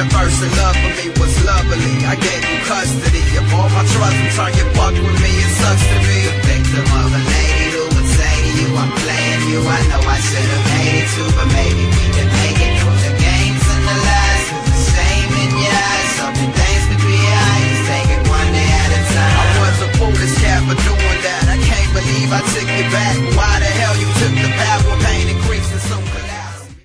universe and love for me was lovely. I gave you custody of all my trust and turned your buck with me. It sucks to be a victim